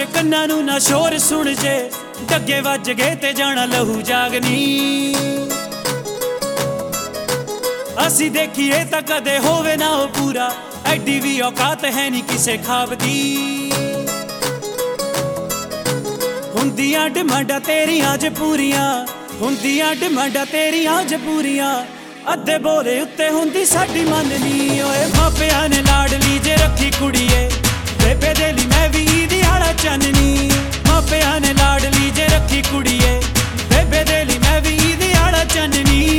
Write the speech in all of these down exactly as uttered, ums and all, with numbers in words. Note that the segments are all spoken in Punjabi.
ਸਾਡੇ ਕੰਨਾਂ ਨੂੰ ਨਾ ਸ਼ੋਰ ਸੁਣ ਜੇ, ਡੱਗੇ ਵੱਜ ਗਏ ਤੇ ਜਾਣਾ ਲਹੂ ਜਾਗਨੀ। ਅਸੀਂ ਦੇਖੀਏ ਤਾਂ ਕਦੇ ਹੋਵੇ ਨਾ ਉਹ ਪੂਰਾ, ਐਡੀ ਵੀ ਔਕਾਤ ਹੈ ਨਹੀਂ ਕਿਸੇ ਖਾਬ ਦੀ। ਹੁੰਦੀਆਂ ਡਿਮਾਂਡਾਂ ਤੇਰੀਆਂ ਜੇ ਪੂਰੀਆਂ, ਹੁੰਦੀਆਂ ਡਿਮਾਂਡਾਂ ਤੇਰੀਆਂ ਜੇ ਪੂਰੀਆਂ, ਅੱਧੇ ਬੋਲੇ ਉੱਤੇ ਹੁੰਦੀ ਸਾਡੀ ਮੰਨਨੀ। ਓਏ ਮਾਪਿਆਂ ਨੇ ਲਾਡਲੀ ਜੇ ਰੱਖੀ ਕੁੜੀਏ, ਬੇਬੇ ਦੇ ਲਈ ਮੈਂ ਵੀ ਈਦ ਆਲਾ ਚਾਨਣੀ। ਮਾਪਿਆਂ ਨੇ ਲਾਡਲੀ ਜੇ ਰੱਖੀ ਕੁੜੀਏ, ਬੇਬੇ ਦੇ ਲਈ ਮੈਂ ਵੀ ਈਦ ਆਲਾ ਚਾਨਣੀ।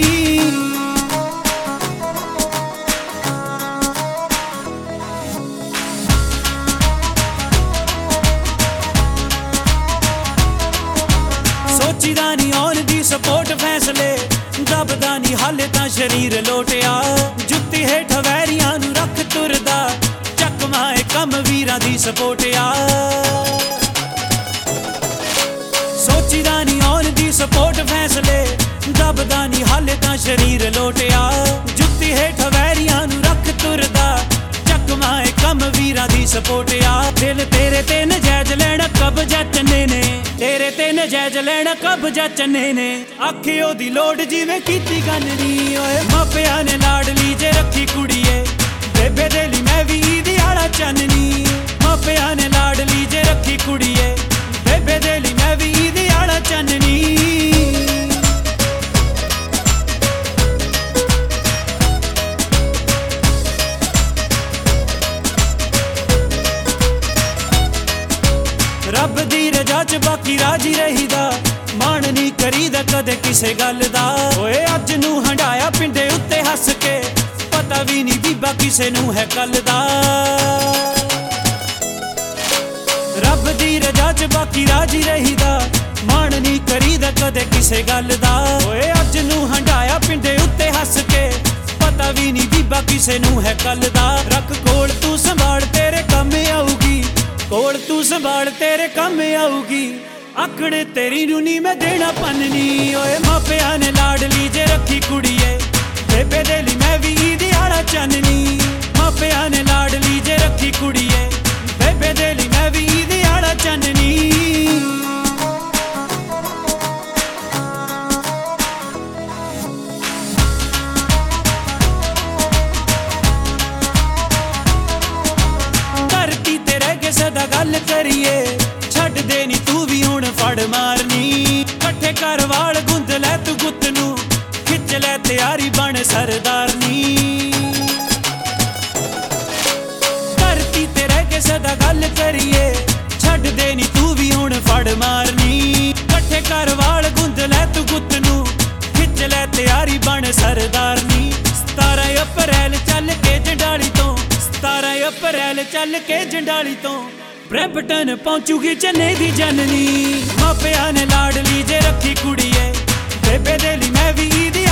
ਸੋਚੀਦਾ ਨੀ ਆਉਣ ਦੀ ਸਪੋਰਟ ਫੈਸਲੇ, ਦਬਦਾ ਨੀ ਹਾਲੇ ਤਾਂ ਸ਼ਰੀਰ ਲੋਟਿਆ। ਜੁੱਤੀ ਹੇਠ ਵੈਰੀਆਂ ਨੂੰ ਰੱਖ ਤੁਰਦਾ, ਚੱਕਵਾਂ ਏ ਕੰਮ ਵੀਰਾਂ ਦੀ ਸਪੋਰਟਿਆ। ਸੋਚੀਦਾ ਨੀ ਆਉਣ ਦੀ ਸਪੋਰਟ ਫੈਸਲੇ, ਦਬਦਾ ਨੀ ਹਾਲੇ ਤਾਂ ਸ਼ਰੀਰ ਲੋਟਿਆ। ਜੁੱਤੀ ਹੇਠ ਵੈਰੀਆਂ ਨੂੰ ਰੱਖ ਤੁਰਦਾ, ਚੱਕਵਾਂ ਏ ਕੰਮ ਵੀਰਾਂ ਦੀ ਸਪੋਰਟਿਆ। ਦਿਲ ਤੇਰੇ ਤੇ ਨਜਾਇਜ਼ ਲੈਣਾ ਕਬਜ਼ਾ ਚੰਨੇ ਨੇ, ਤੇਰੇ ਤੇ ਨਜਾਇਜ਼ ਲੈਣਾ ਕਬਜ਼ਾ ਚੰਨੇ ਨੇ। ਆਖੇ ਉਹਦੀ ਲੋੜ ਜਿਵੇਂ ਕੀਤੀ ਗੰਨੀ। ਓਏ ਮਾਪਿਆਂ ਨੇ ਲਾਡਲੀ ਜੇ ਰੱਖੀ ਕੁੜੀਏ, ਬੇਬੇ ਦੇ ਲਈ ਮੈਂ ਵੀ ਈਦ ਆਲਾ ਚਾਨਣੀ। ਮਾਪਿਆਂ ਨੇ ਲਾਡਲੀ ਜੇ ਰੱਖੀ ਕੁੜੀਏ, ਬੇਬੇ ਦੇ ਲਈ ਮੈਂ ਵੀ ਈਦ ਆਲਾ ਚਾਨਣੀ। ਰੱਬ ਦੀ ਰਜ਼ਾ ਚ ਬਾਕੀ ਰਾਜੀ ਰਹੀਦਾ, ਮਾਣ ਨਹੀਂ ਕਰੀਦਾ ਕਦੇ ਕਿਸੇ ਗੱਲ ਦਾ। ਓਏ ਅੱਜ ਨੂੰ ਹੰਡਾਇਆ ਪਿੰਡੇ ਉੱਤੇ ਹੱਸ ਕੇ, ਪਤਾ ਵੀ ਨਹੀਂ ਬੀਬਾ ਕਿਸੇ ਨੂੰ ਹੈ ਕੱਲ ਦਾ। ਰੱਬ ਦੀ ਰਜ਼ਾ ਚ ਬਾਕੀ ਰਾਜੀ ਰਹੀਦਾ, ਮਾਣ ਨਹੀਂ ਕਰੀਦਾ ਕਦੇ ਕਿਸੇ ਗੱਲ ਦਾ। ਓਏ ਅੱਜ ਨੂੰ ਹੰਡਾਇਆ ਪਿੰਡੇ ਉੱਤੇ ਹੱਸ ਕੇ, ਪਤਾ ਵੀ ਨਹੀਂ ਬੀਬਾ ਕਿਸੇ ਨੂੰ ਹੈ ਕੱਲ ਦਾ। ਰੱਖ ਕੋਲ ਤੂੰ ਸੰਭਾਲ ਤੇਰੇ ਕੰਮ ਆਊਗੀ, ਕੋਲ ਤੂੰ ਸੰਭਾਲ ਤੇਰੇ ਕੰਮ ਆਊਗੀ। ਆਕੜੇ ਤੇਰੀ ਨੂੰ ਨੀ ਮੈਂ ਦੇਣਾ ਪੰਨਨੀ। ਓਏ ਮਾਪਿਆਂ ਨੇ ਲਾਡਲੀ ਜੇ ਰੱਖੀ ਕੁੜੀਏ, ਬੇਬੇ ਦੇ ਲਈ ਮੈਂ ਵੀ ਈਦ ਆਲਾ ਚਾਨਣੀ। ਮਾਪਿਆਂ ਨੇ ਲਾਡਲੀ ਜੇ ਰੱਖੀ ਕੁੜੀਏ, ਬੇਬੇ ਦੇ ਲਈ ਮੈਂ ਵੀ ਈਦ ਆਲਾ ਚਾਨਣੀ। ਧਰਤੀ ਤੇ ਰਹਿ ਕੇ ਸਦਾ ਗੱਲ ਕਰੀਏ, ਛੱਡ ਦੇ ਨੀ ਤੂੰ ਵੀ ਹੁਣ ਫੜ ਮਾਰਨੀ। ਇਕੱਠੇ ਕਰ ਵਾਲ ਗੁੰਦ ਲੈ ਤੂੰ ਗੁੱਤ ਨੂੰ, ਖਿੱਚ ਲੈ ਤਿਆਰੀ ਬਣ ਸਰਦਾਰਨੀ। ਧਰਤੀ ਤੇ ਰਹਿ ਕੇ ਸਦਾ ਗੱਲ ਕਰੀਏ, ਛੱਡ ਦੇ ਨੀ ਤੂੰ ਵੀ ਹੁਣ ਫੜ ਮਾਰਨੀ। ਇਕੱਠੇ ਕਰ ਵਾਲ ਗੁੰਦ ਲੈ ਤੂੰ ਗੁੱਤ ਨੂੰ, ਖਿੱਚ ਲੈ ਤਿਆਰੀ ਬਣ ਸਰਦਾਰਨੀ। ਸਤਾਰਾਂ ਅਪ੍ਰੈਲ ਚੱਲ ਕੇ ਜੰਡਾਲੀ ਤੋਂ, ਸਤਾਰਾਂ ਅਪ੍ਰੈਲ ਚੱਲ ਕੇ ਜੰਡਾਲੀ ਤੋਂ, ਬਰੈਂਪਟਨ ਪਹੁੰਚੂਗੀ ਚੰਨੇ ਦੀ ਜਨਨੀ। ਮਾਪਿਆਂ ਨੇ ਲਾਡਲੀ ਜੇ ਰੱਖੀ ਕੁੜੀਏ, ਬੇਬੇ ਦੇ ਲਈ ਮੈਂ ਵੀ ਈਦ